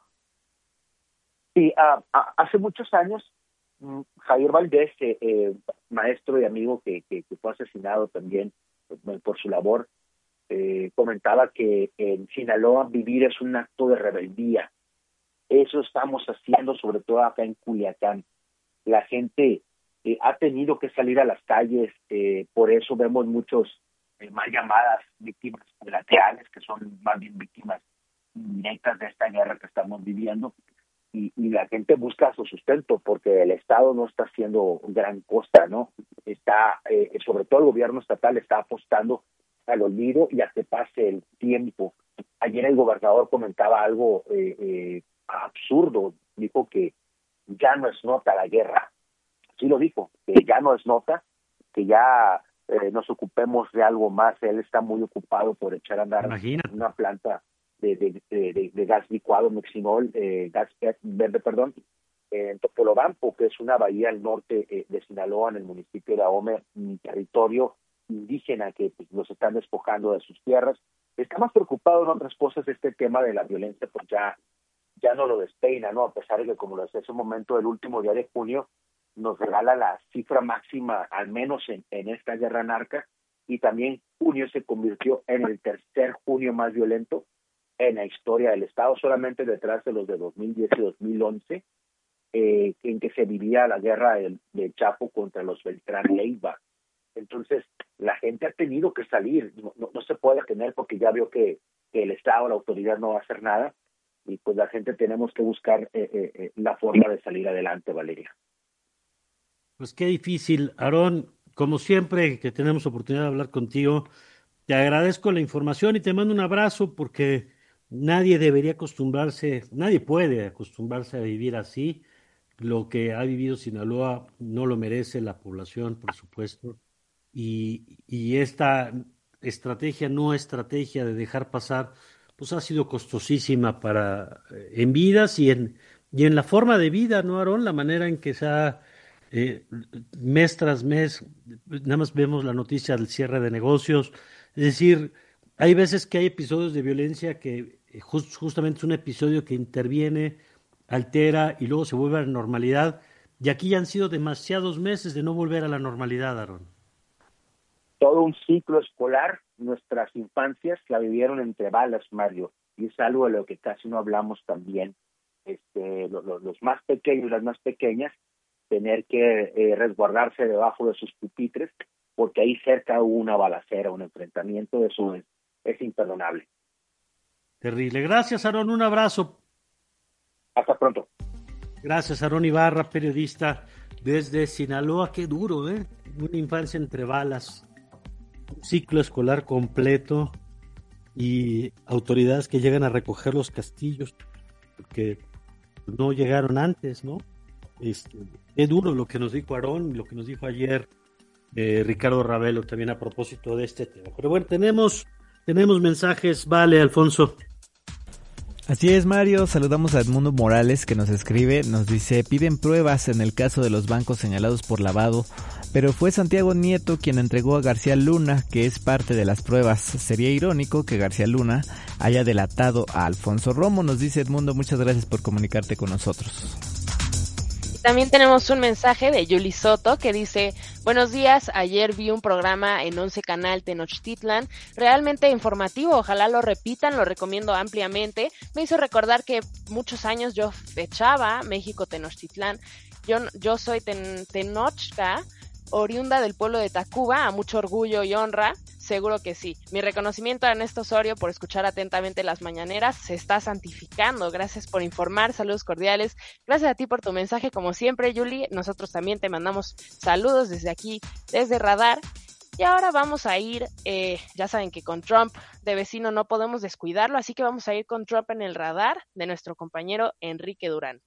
Sí, uh, uh, hace muchos años, um, Javier Valdés, eh, eh, maestro y amigo que, que, que fue asesinado también eh, por su labor, eh, comentaba que en Sinaloa vivir es un acto de rebeldía. Eso estamos haciendo, sobre todo acá en Culiacán. La gente eh, ha tenido que salir a las calles, eh, por eso vemos muchos eh, mal llamadas víctimas colaterales, que son más bien víctimas directas de esta guerra que estamos viviendo. y, y la gente busca su sustento porque el Estado no está haciendo gran cosa, ¿no? Está, eh, sobre todo el gobierno estatal está apostando al olvido y a que pase el tiempo. Ayer el gobernador comentaba algo eh, eh, absurdo, dijo que ya no es nota la guerra, sí lo dijo, que ya no es nota, que ya eh, nos ocupemos de algo más. Él está muy ocupado por echar a andar Imagina. una planta de, de, de, de, de gas licuado, Mexinol, eh, gas verde, perdón, en Topolobampo, que es una bahía al norte eh, de Sinaloa, en el municipio de Ahome, un territorio indígena que pues, los están despojando de sus tierras. Está más preocupado en otras cosas. Este tema de la violencia pues ya, ya no lo despeina, ¿no? A pesar de que, como lo decía hace un momento, el último día de junio nos regala la cifra máxima, al menos en, en esta guerra narca, y también junio se convirtió en el tercer junio más violento en la historia del Estado, solamente detrás de los de dos mil diez y dos mil once, eh, en que se vivía la guerra del, del Chapo contra los Beltrán Leiva. Entonces, la gente ha tenido que salir, no, no, no se puede detener porque ya vio que, que el Estado, la autoridad no va a hacer nada, y pues la gente tenemos que buscar eh, eh, eh, la forma de salir adelante, Valeria. Pues qué difícil, Aarón, como siempre que tenemos oportunidad de hablar contigo, te agradezco la información y te mando un abrazo porque nadie debería acostumbrarse, nadie puede acostumbrarse a vivir así. Lo que ha vivido Sinaloa no lo merece la población, por supuesto, y, y esta estrategia, no estrategia de dejar pasar, pues ha sido costosísima para en vidas y en, y en la forma de vida, ¿no, Aarón? La manera en que se ha Eh, mes tras mes, nada más vemos la noticia del cierre de negocios. Es decir, hay veces que hay episodios de violencia que just, justamente es un episodio que interviene, altera y luego se vuelve a la normalidad. Y aquí ya han sido demasiados meses de no volver a la normalidad, Aarón. Todo un ciclo escolar, nuestras infancias la vivieron entre balas, Mario, y es algo de lo que casi no hablamos también. Este, los, los más pequeños, las más pequeñas, tener que eh, resguardarse debajo de sus pupitres, porque ahí cerca hubo una balacera, un enfrentamiento, eso es, es imperdonable. Terrible. Gracias, Aarón, un abrazo. Hasta pronto. Gracias, Aarón Ibarra, periodista desde Sinaloa. Qué duro, ¿eh? Una infancia entre balas, un ciclo escolar completo y autoridades que llegan a recoger los castillos, porque no llegaron antes, ¿no? Este, es duro lo que nos dijo Aarón, lo que nos dijo ayer eh, Ricardo Ravelo también a propósito de este tema. Pero bueno, tenemos, tenemos mensajes, vale, Alfonso. Así es, Mario, saludamos a Edmundo Morales que nos escribe, nos dice, piden pruebas en el caso de los bancos señalados por lavado, pero fue Santiago Nieto quien entregó a García Luna, que es parte de las pruebas. Sería irónico que García Luna haya delatado a Alfonso Romo, nos dice Edmundo, muchas gracias por comunicarte con nosotros. También tenemos un mensaje de Yuli Soto que dice, buenos días, ayer vi un programa en Once Canal Tenochtitlan, realmente informativo, ojalá lo repitan, lo recomiendo ampliamente, me hizo recordar que muchos años yo fechaba México Tenochtitlan, yo, yo soy ten, Tenochca, oriunda del pueblo de Tacuba, a mucho orgullo y honra, seguro que sí. Mi reconocimiento a Ernesto Osorio por escuchar atentamente las mañaneras, se está santificando. Gracias por informar, saludos cordiales. Gracias a ti por tu mensaje, como siempre, Yuli. Nosotros también te mandamos saludos desde aquí, desde Radar. Y ahora vamos a ir, eh, ya saben que con Trump de vecino no podemos descuidarlo, así que vamos a ir con Trump en el radar de nuestro compañero Enrique Durán.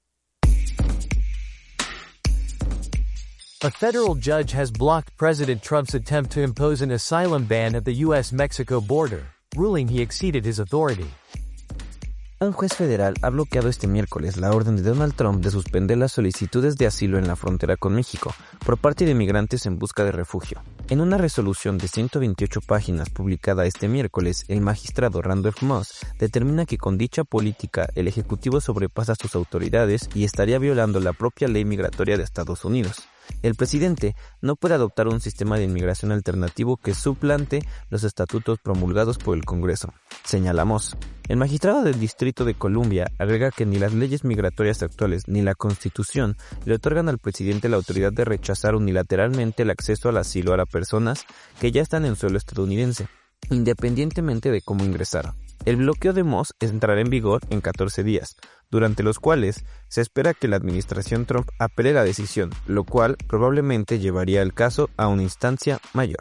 A federal judge has blocked President Trump's attempt to impose an asylum ban at the U S Mexico border, ruling he exceeded his authority. Un juez federal ha bloqueado este miércoles la orden de Donald Trump de suspender las solicitudes de asilo en la frontera con México por parte de migrantes en busca de refugio. En una resolución de ciento veintiocho páginas publicada este miércoles, el magistrado Randolph Moss determina que con dicha política el Ejecutivo sobrepasa sus autoridades y estaría violando la propia ley migratoria de Estados Unidos. El presidente no puede adoptar un sistema de inmigración alternativo que suplante los estatutos promulgados por el Congreso, señala Moss. El magistrado del Distrito de Columbia agrega que ni las leyes migratorias actuales ni la Constitución le otorgan al presidente la autoridad de rechazar unilateralmente el acceso al asilo a las personas que ya están en suelo estadounidense. independientemente de cómo ingresaron. El bloqueo de Moss entrará en vigor en catorce días, durante los cuales se espera que la administración Trump apele la decisión, lo cual probablemente llevaría el caso a una instancia mayor.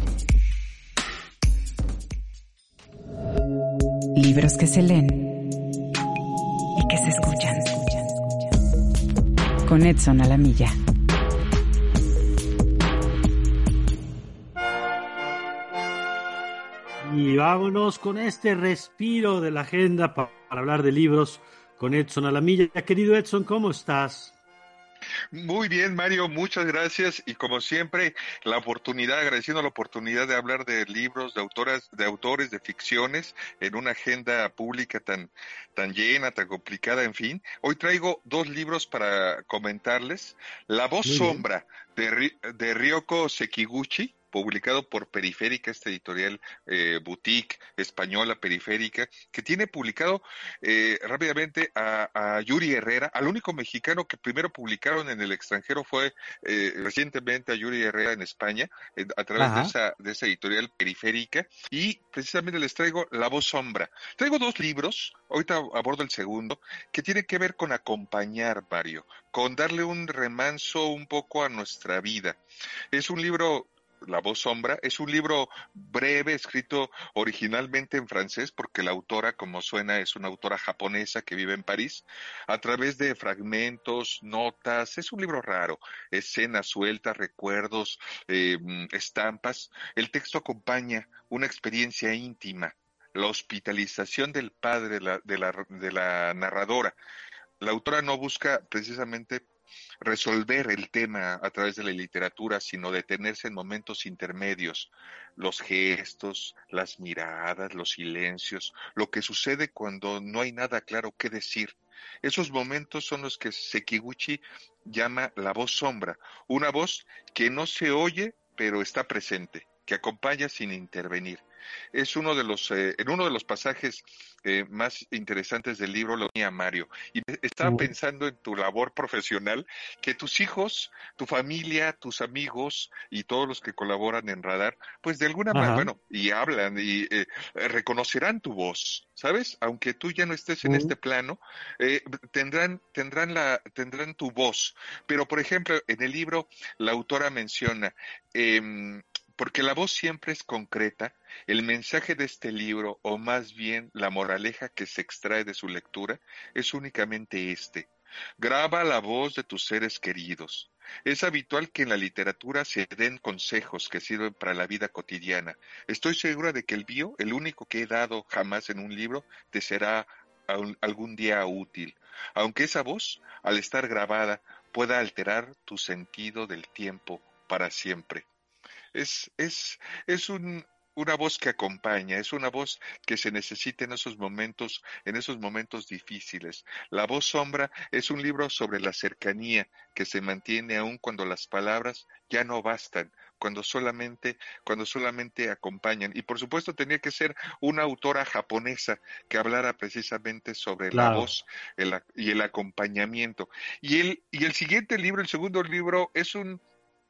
Libros que se leen y que se escuchan. Con Edson Alamilla. Y vámonos con este respiro de la agenda para hablar de libros con Edson Alamilla. Querido Edson, ¿cómo estás? Muy bien, Mario, muchas gracias. Y como siempre, la oportunidad, agradeciendo la oportunidad de hablar de libros, de autoras, de autores, de ficciones, en una agenda pública tan, tan llena, tan complicada, en fin. Hoy traigo dos libros para comentarles. La voz Muy sombra, de, de Ryoko Sekiguchi, publicado por Periférica, esta editorial eh, boutique española Periférica, que tiene publicado eh, rápidamente a, a Yuri Herrera. Al único mexicano que primero publicaron en el extranjero fue eh, recientemente a Yuri Herrera en España, eh, a través Ajá. de esa, de esa editorial Periférica, y precisamente les traigo La voz sombra. Traigo dos libros, ahorita abordo el segundo, que tienen que ver con acompañar, Mario, con darle un remanso un poco a nuestra vida. Es un libro... La voz sombra es un libro breve, escrito originalmente en francés, porque la autora, como suena, es una autora japonesa que vive en París, a través de fragmentos, notas. Es un libro raro, escenas sueltas, recuerdos, eh, estampas. El texto acompaña una experiencia íntima, la hospitalización del padre de la, de la, de la narradora. La autora no busca precisamente resolver el tema a través de la literatura, sino detenerse en momentos intermedios, los gestos, las miradas, los silencios, lo que sucede cuando no hay nada claro que decir. Esos momentos son los que Sekiguchi llama la voz sombra, una voz que no se oye, pero está presente, que acompaña sin intervenir. Es uno de los, eh, en uno de los pasajes eh, más interesantes del libro lo tenía Mario, y estaba pensando en tu labor profesional, que tus hijos, tu familia, tus amigos y todos los que colaboran en Radar, pues de alguna manera, bueno, y hablan y eh, reconocerán tu voz, ¿sabes? Aunque tú ya no estés en uh-huh. este plano, eh, tendrán, tendrán la, tendrán tu voz. Pero por ejemplo, en el libro la autora menciona, eh, porque la voz siempre es concreta, el mensaje de este libro, o más bien la moraleja que se extrae de su lectura, es únicamente este. Graba la voz de tus seres queridos. Es habitual que en la literatura se den consejos que sirven para la vida cotidiana. Estoy segura de que el mío, el único que he dado jamás en un libro, te será algún día útil. Aunque esa voz, al estar grabada, pueda alterar tu sentido del tiempo para siempre. Es, es, es un, una voz que acompaña, es una voz que se necesita en esos momentos, en esos momentos difíciles. La voz sombra es un libro sobre la cercanía que se mantiene aun cuando las palabras ya no bastan, cuando solamente, cuando solamente acompañan. Y por supuesto tenía que ser una autora japonesa que hablara precisamente sobre claro. la voz el, y el acompañamiento. Y el, y el siguiente libro, el segundo libro, es un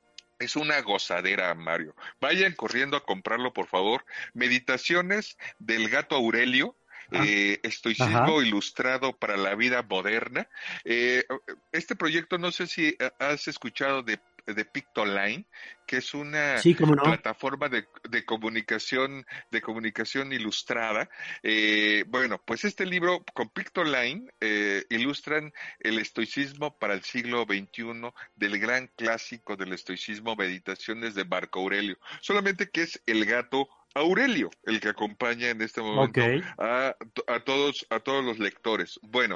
Es una gozadera, Mario. Vayan corriendo a comprarlo, por favor. Meditaciones del gato Aurelio, ah. eh, estoicismo Ajá. ilustrado para la vida moderna. Eh, este proyecto, no sé si has escuchado de, de Pictoline, que es una sí, ¿cómo no? plataforma de, de comunicación, de comunicación ilustrada. Eh, bueno, pues este libro con Pictoline eh, ilustran el estoicismo para el siglo veintiuno del gran clásico del estoicismo, Meditaciones de Marco Aurelio. Solamente que es el gato Aurelio el que acompaña en este momento okay. a, a todos, a todos los lectores. Bueno,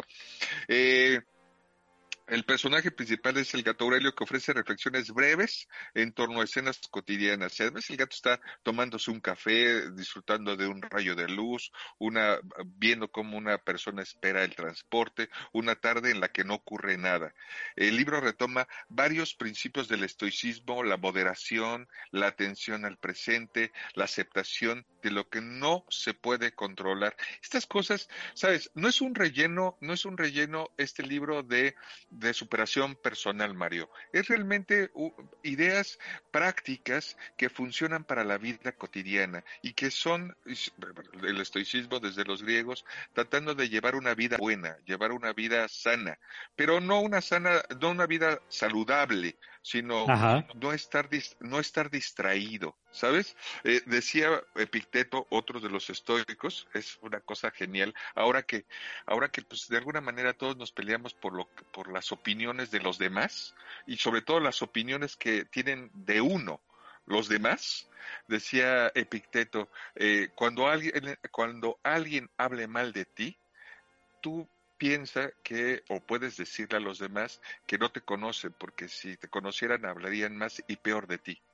eh, el personaje principal es el gato Aurelio, que ofrece reflexiones breves en torno a escenas cotidianas. Y además el gato está tomándose un café, disfrutando de un rayo de luz, una, viendo cómo una persona espera el transporte, una tarde en la que no ocurre nada. El libro retoma varios principios del estoicismo, la moderación, la atención al presente, la aceptación de lo que no se puede controlar. Estas cosas, ¿sabes? No es un relleno, no es un relleno este libro de de superación personal, Mario. Es realmente uh, ideas prácticas que funcionan para la vida cotidiana y que son el estoicismo desde los griegos, tratando de llevar una vida buena, llevar una vida sana, pero no una sana, no una vida saludable, sino Ajá. no estar dis, no estar distraído, ¿sabes? Eh, decía Epicteto, otro de los estoicos, es una cosa genial. Ahora que, ahora que pues de alguna manera todos nos peleamos por lo, por las opiniones de los demás y sobre todo las opiniones que tienen de uno los demás, decía Epicteto, eh, cuando alguien, cuando alguien hable mal de ti, tú piensa que, o puedes decirle a los demás que no te conocen, porque si te conocieran hablarían más y peor de ti.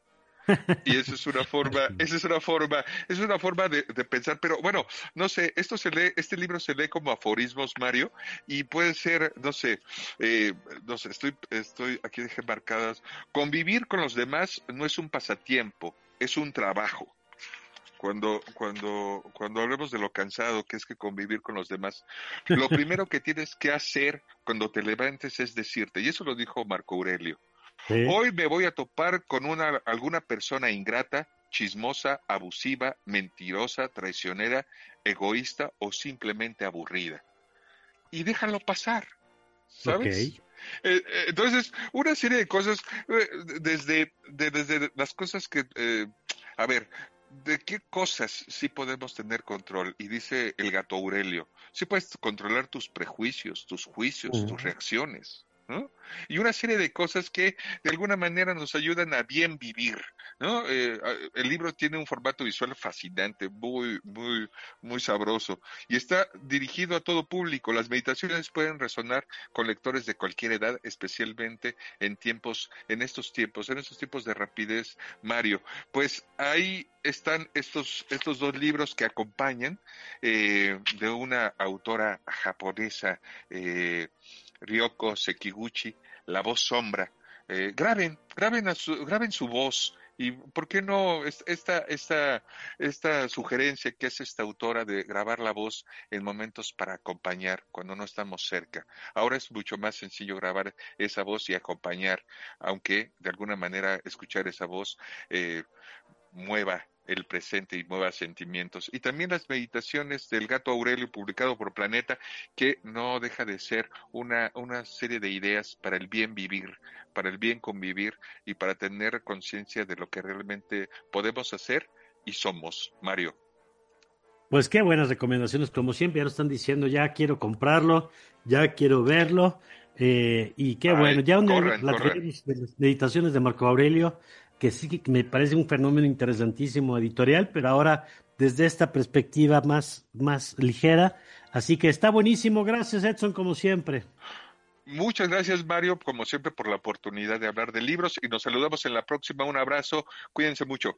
Y eso es una forma, esa es una forma, es una forma de, de pensar, pero bueno, no sé, esto se lee, este libro se lee como aforismos, Mario, y puede ser, no sé, eh, no sé, estoy, estoy, aquí dejé marcadas, convivir con los demás no es un pasatiempo, es un trabajo. Cuando, cuando, cuando hablemos de lo cansado que es que convivir con los demás, lo primero que tienes que hacer cuando te levantes es decirte, y eso lo dijo Marco Aurelio, ¿sí? Hoy me voy a topar con una, alguna persona ingrata, chismosa, abusiva, mentirosa, traicionera, egoísta o simplemente aburrida. Y déjalo pasar, ¿sabes? Okay. Eh, eh, entonces, una serie de cosas, eh, desde, de, desde las cosas que, eh, a ver, ¿de qué cosas sí podemos tener control? Y dice el gato Aurelio, sí puedes controlar tus prejuicios, tus juicios, uh-huh. tus reacciones, ¿no? Y una serie de cosas que de alguna manera nos ayudan a bien vivir, ¿no? Eh, el libro tiene un formato visual fascinante, muy, muy, muy sabroso, y está dirigido a todo público. Las meditaciones pueden resonar con lectores de cualquier edad, especialmente en tiempos, en estos tiempos, en estos tiempos de rapidez, Mario. Pues ahí están estos, estos dos libros que acompañan, eh, de una autora japonesa, eh, Ryoko Sekiguchi, La Voz Sombra. Eh, graben, graben, a su, graben su voz. Y ¿por qué no esta, esta, esta sugerencia que hace esta autora de grabar la voz en momentos para acompañar cuando no estamos cerca? Ahora es mucho más sencillo grabar esa voz y acompañar, aunque de alguna manera escuchar esa voz eh, mueva el presente y mueva sentimientos. Y también las meditaciones del gato Aurelio, publicado por Planeta, que no deja de ser una, una serie de ideas para el bien vivir, para el bien convivir y para tener conciencia de lo que realmente podemos hacer y somos. Mario. Pues qué buenas recomendaciones, como siempre, ya lo están diciendo, ya quiero comprarlo, ya quiero verlo, eh, y qué Ay, bueno, ya una, corran, la corran. De las meditaciones de Marco Aurelio, que sí que me parece un fenómeno interesantísimo editorial, pero ahora desde esta perspectiva más, más ligera. Así que está buenísimo. Gracias, Edson, como siempre. Muchas gracias, Mario, como siempre, por la oportunidad de hablar de libros, y nos saludamos en la próxima. Un abrazo, cuídense mucho.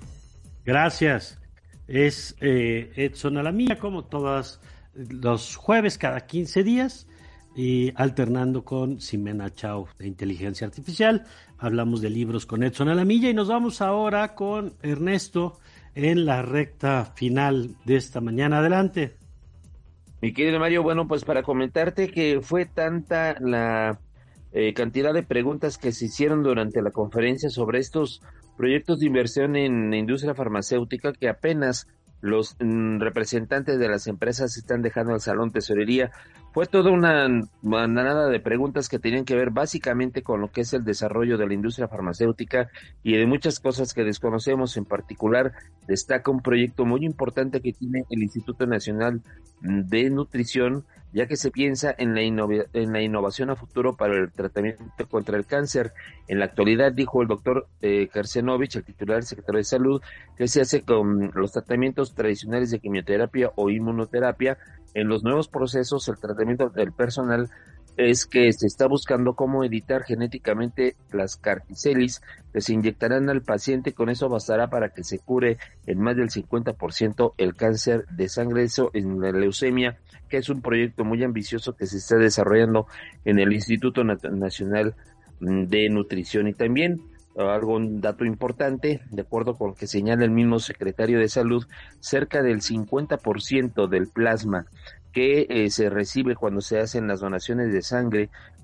Gracias. Es eh, Edson Alamilla, como todos los jueves, cada quince días. Y alternando con Ximena Chao de Inteligencia Artificial. Hablamos de libros con Edson Alamilla y nos vamos ahora con Ernesto en la recta final de esta mañana. Adelante. Mi querido Mario, bueno, pues para comentarte que fue tanta la eh, cantidad de preguntas que se hicieron durante la conferencia sobre estos proyectos de inversión en la industria farmacéutica que apenas los mm, representantes de las empresas están dejando el salón tesorería. Fue toda una manada de preguntas que tenían que ver básicamente con lo que es el desarrollo de la industria farmacéutica y de muchas cosas que desconocemos. En particular, destaca un proyecto muy importante que tiene el Instituto Nacional de Nutrición, ya que se piensa en la, innov- en la innovación a futuro para el tratamiento contra el cáncer. En la actualidad, dijo el doctor eh, Kersenovich, el titular del secretario de Salud, que se hace con los tratamientos tradicionales de quimioterapia o inmunoterapia. En los nuevos procesos, el tratamiento del personal es que se está buscando cómo editar genéticamente las carticelis que se inyectarán al paciente. Con eso bastará para que se cure en más del cincuenta por ciento el cáncer de sangre, eso en la leucemia, que es un proyecto muy ambicioso que se está desarrollando en el Instituto Nacional de Nutrición. Y también algo, un dato importante, de acuerdo con lo que señala el mismo secretario de Salud, cerca del cincuenta por ciento del plasma que eh, se recibe cuando se hacen las donaciones de sangre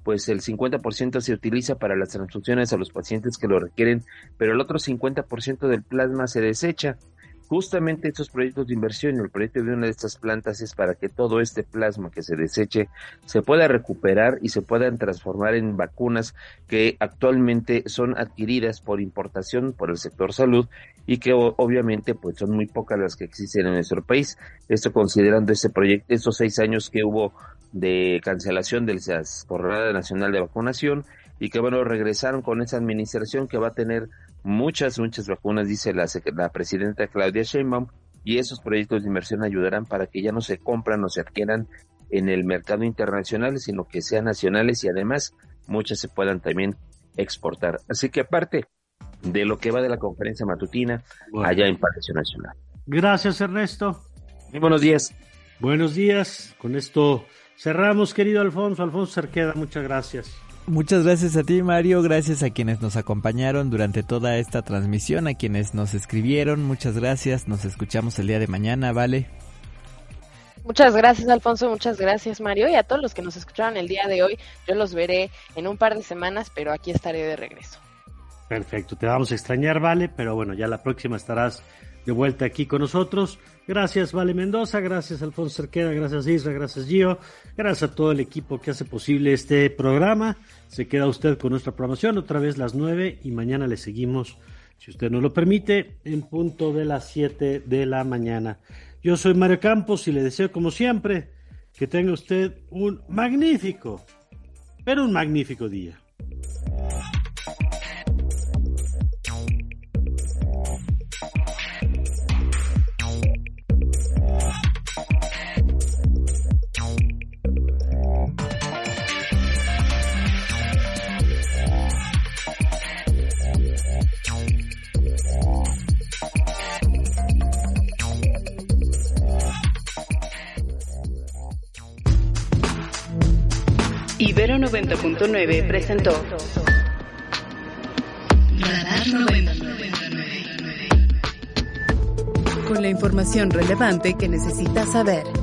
pues el cincuenta por ciento se utiliza para las transfusiones a los pacientes que lo requieren, pero el otro cincuenta por ciento del plasma se desecha. Justamente estos proyectos de inversión, el proyecto de una de estas plantas es para que todo este plasma que se deseche se pueda recuperar y se puedan transformar en vacunas que actualmente son adquiridas por importación por el sector salud y que obviamente pues son muy pocas las que existen en nuestro país. Esto considerando ese proyecto, estos seis años que hubo de cancelación de la Jornada Nacional de Vacunación y que bueno, regresaron con esa administración que va a tener muchas, muchas vacunas, dice la, la presidenta Claudia Sheinbaum, y esos proyectos de inversión ayudarán para que ya no se compran o se adquieran en el mercado internacional, sino que sean nacionales y además muchas se puedan también exportar. Así que aparte de lo que va de la conferencia matutina, bueno, allá en Palacio Nacional. Gracias, Ernesto. Muy buenos días. Buenos días. Con esto cerramos, querido Alfonso. Alfonso Cerqueda, muchas gracias. Muchas gracias a ti, Mario, gracias a quienes nos acompañaron durante toda esta transmisión, a quienes nos escribieron, muchas gracias, nos escuchamos el día de mañana, ¿vale? Muchas gracias, Alfonso, muchas gracias, Mario, y a todos los que nos escucharon el día de hoy, yo los veré en un par de semanas, pero aquí estaré de regreso. Perfecto, te vamos a extrañar, Vale, pero bueno, ya la próxima estarás de vuelta aquí con nosotros. Gracias, Vale Mendoza, gracias, Alfonso Cerqueda, gracias, Isra, gracias, Gio, gracias a todo el equipo que hace posible este programa. Se queda usted con nuestra programación, otra vez las nueve, y mañana le seguimos, si usted nos lo permite, en punto de las siete de la mañana. Yo soy Mario Campos y le deseo, como siempre, que tenga usted un magnífico, pero un magnífico día. Ibero noventa punto nueve presentó Radar noventa. Con la información relevante que necesitas saber.